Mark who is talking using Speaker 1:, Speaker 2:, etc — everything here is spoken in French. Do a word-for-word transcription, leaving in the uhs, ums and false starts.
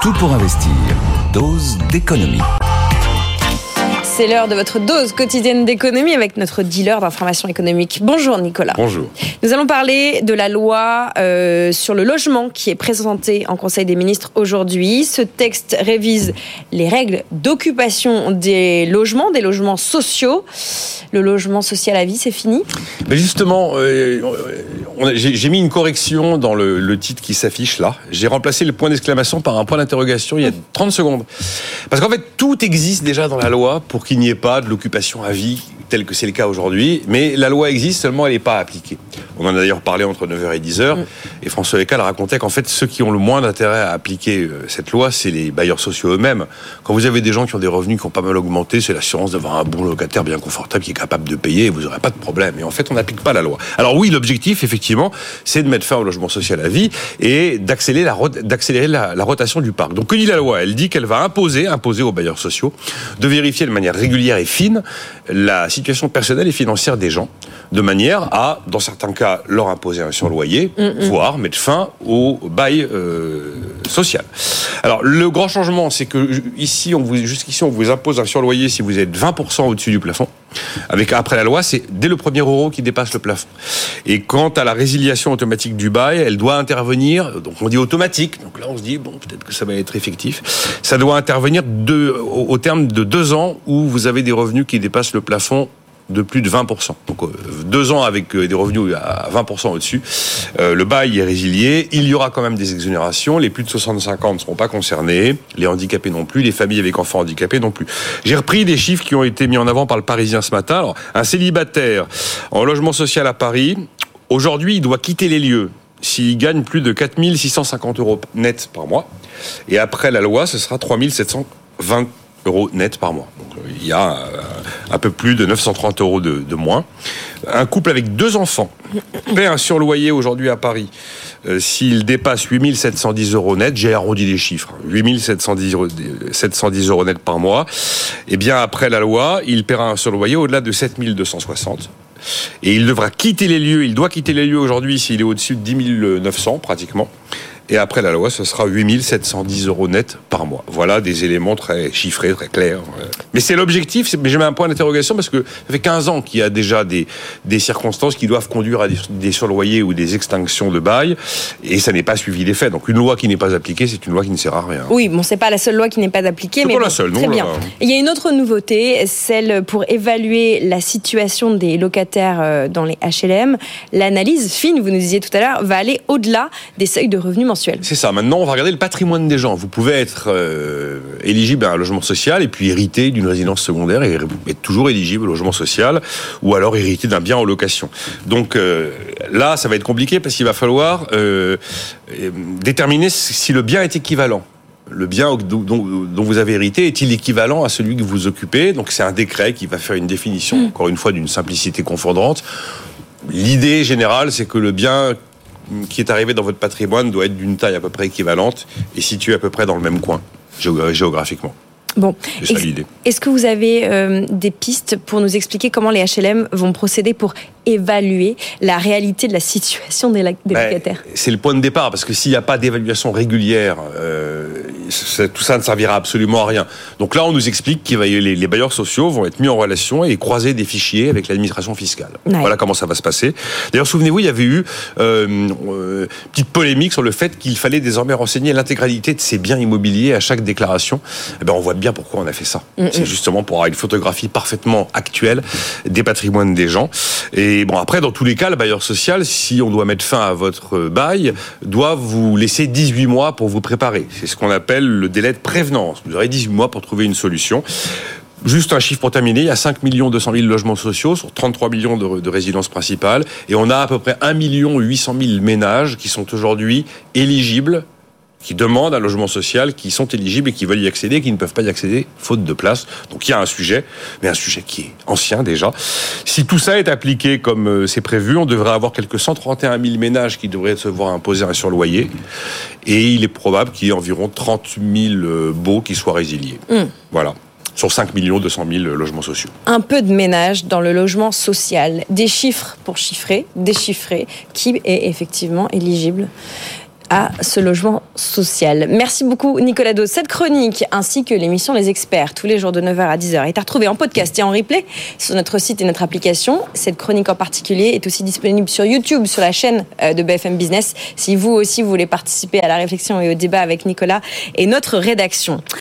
Speaker 1: Tout pour investir. Dose d'économie.
Speaker 2: C'est l'heure de votre dose quotidienne d'économie avec notre dealer d'information économique. Bonjour Nicolas.
Speaker 3: Bonjour.
Speaker 2: Nous allons parler de la loi euh, sur le logement qui est présentée en Conseil des ministres aujourd'hui. Ce texte révise les règles d'occupation des logements, des logements sociaux. Le logement social à vie, c'est fini ?
Speaker 3: Mais justement, euh, on a, j'ai, j'ai mis une correction dans le, le titre qui s'affiche là. J'ai remplacé le point d'exclamation par un point d'interrogation il y a trente secondes. Parce qu'en fait, tout existe déjà dans la loi pour qu'il n'y ait pas de l'occupation à vie tel que c'est le cas aujourd'hui, mais la loi existe, seulement elle n'est pas appliquée. On en a d'ailleurs parlé entre neuf heures et dix heures, mmh. et François Lécal racontait qu'en fait, ceux qui ont le moins d'intérêt à appliquer cette loi, c'est les bailleurs sociaux eux-mêmes. Quand vous avez des gens qui ont des revenus qui ont pas mal augmenté, c'est l'assurance d'avoir un bon locataire bien confortable qui est capable de payer, et vous n'aurez pas de problème. Et en fait, on n'applique pas la loi. Alors oui, l'objectif, effectivement, c'est de mettre fin au logement social à vie et d'accélérer la, d'accélérer la, la rotation du parc. Donc que dit la loi ? Elle dit qu'elle va imposer, imposer aux bailleurs sociaux de vérifier de manière régulière et fine la situation personnelle et financière des gens, de manière à, dans certains cas, leur imposer un surloyer, mmh, voire mettre fin au bail euh, social. Alors, le grand changement, c'est que ici, on vous, jusqu'ici, on vous impose un surloyer si vous êtes vingt pour cent au-dessus du plafond. Avec, après la loi, c'est dès le premier euro qui dépasse le plafond. Et quant à la résiliation automatique du bail, elle doit intervenir, donc on dit automatique, donc là on se dit, bon, peut-être que ça va être effectif, ça doit intervenir de, au, au terme de deux ans où vous avez des revenus qui dépassent le plafond de plus de vingt pour cent. Donc euh, deux ans avec euh, des revenus à vingt pour cent au-dessus. Euh, le bail est résilié. Il y aura quand même des exonérations. Les plus de soixante-cinq ans ne seront pas concernés. Les handicapés non plus. Les familles avec enfants handicapés non plus. J'ai repris des chiffres qui ont été mis en avant par le Parisien ce matin. Alors, un célibataire en logement social à Paris, aujourd'hui, il doit quitter les lieux s'il gagne plus de quatre mille six cent cinquante euros net par mois. Et après la loi, ce sera trois mille sept cent vingt euros net par mois. Donc, euh, il y a euh, un peu plus de neuf cent trente euros de, de moins. Un couple avec deux enfants paie un surloyer aujourd'hui à Paris. Euh, s'il dépasse huit mille sept cent dix euros net, j'ai arrondi les chiffres, huit mille sept cent dix euros net par mois, et bien après la loi, il paiera un surloyer au-delà de sept mille deux cent soixante. Et il devra quitter les lieux, il doit quitter les lieux aujourd'hui s'il est au-dessus de dix mille neuf cents pratiquement. Et après la loi, ce sera huit mille sept cent dix euros net par mois. Voilà des éléments très chiffrés, très clairs. Mais c'est l'objectif, mais j'ai mis un point d'interrogation parce que ça fait quinze ans qu'il y a déjà des, des circonstances qui doivent conduire à des, des surloyers ou des extinctions de bail, et ça n'est pas suivi des faits. Donc une loi qui n'est pas appliquée, c'est une loi qui ne sert à rien.
Speaker 2: Oui, bon, c'est pas la seule loi qui n'est pas appliquée,
Speaker 3: c'est
Speaker 2: mais
Speaker 3: pas
Speaker 2: bon,
Speaker 3: la seule, non,
Speaker 2: très
Speaker 3: là,
Speaker 2: bien.
Speaker 3: là.
Speaker 2: Il y a une autre nouveauté, celle pour évaluer la situation des locataires dans les H L M. L'analyse fine, vous nous disiez tout à l'heure, va aller au-delà des seuils de revenus mensuels.
Speaker 3: C'est ça. Maintenant, on va regarder le patrimoine des gens. Vous pouvez être euh, éligible à un logement social et puis hériter d'une résidence secondaire et être toujours éligible au logement social, ou alors hériter d'un bien en location. Donc euh, là, ça va être compliqué parce qu'il va falloir euh, déterminer si le bien est équivalent. Le bien dont, dont vous avez hérité est-il équivalent à celui que vous occupez ? Donc c'est un décret qui va faire une définition, mmh. encore une fois, d'une simplicité confondante. L'idée générale, c'est que le bien qui est arrivé dans votre patrimoine doit être d'une taille à peu près équivalente et situé à peu près dans le même coin, géographiquement.
Speaker 2: Bon,
Speaker 3: c'est ça l'idée.
Speaker 2: Est-ce que vous avez euh, des pistes pour nous expliquer comment les H L M vont procéder pour évaluer la réalité de la situation des, la- des ben, locataires ?
Speaker 3: C'est le point de départ, parce que s'il n'y a pas d'évaluation régulière, euh, tout ça ne servira absolument à rien. Donc là, on nous explique que les, les bailleurs sociaux vont être mis en relation et croiser des fichiers avec l'administration fiscale. Ouais. Voilà comment ça va se passer. D'ailleurs, souvenez-vous, il y avait eu euh, euh, petite polémique sur le fait qu'il fallait désormais renseigner l'intégralité de ses biens immobiliers à chaque déclaration. Eh ben, on voit bien pourquoi on a fait ça. Mm-hmm. C'est justement pour avoir une photographie parfaitement actuelle des patrimoines des gens. Et bon, après, dans tous les cas, le bailleur social, si on doit mettre fin à votre bail, doit vous laisser dix-huit mois pour vous préparer. C'est ce qu'on appelle le délai de prévenance. Vous aurez dix-huit mois pour trouver une solution. Juste un chiffre pour terminer, il y a cinq millions deux cent mille logements sociaux sur trente-trois millions de, de résidences principales, et on a à peu près un million huit cent mille ménages qui sont aujourd'hui éligibles, qui demandent un logement social, qui sont éligibles et qui veulent y accéder, qui ne peuvent pas y accéder faute de place. Donc il y a un sujet, mais un sujet qui est ancien déjà. Si tout ça est appliqué comme c'est prévu, on devrait avoir quelques cent trente et un mille ménages qui devraient se voir imposer un surloyer, et il est probable qu'il y ait environ trente mille baux qui soient résiliés. Mmh. Voilà. Sur cinq millions deux cent mille logements sociaux.
Speaker 2: Un peu de ménage dans le logement social. Des chiffres pour chiffrer, déchiffrer, qui est effectivement éligible. à ce logement social. Merci beaucoup Nicolas Dose. Cette chronique ainsi que l'émission Les Experts tous les jours de neuf heures à dix heures est à retrouver en podcast et en replay sur notre site et notre application. Cette chronique en particulier est aussi disponible sur YouTube, sur la chaîne de B F M Business, si vous aussi vous voulez participer à la réflexion et au débat avec Nicolas et notre rédaction.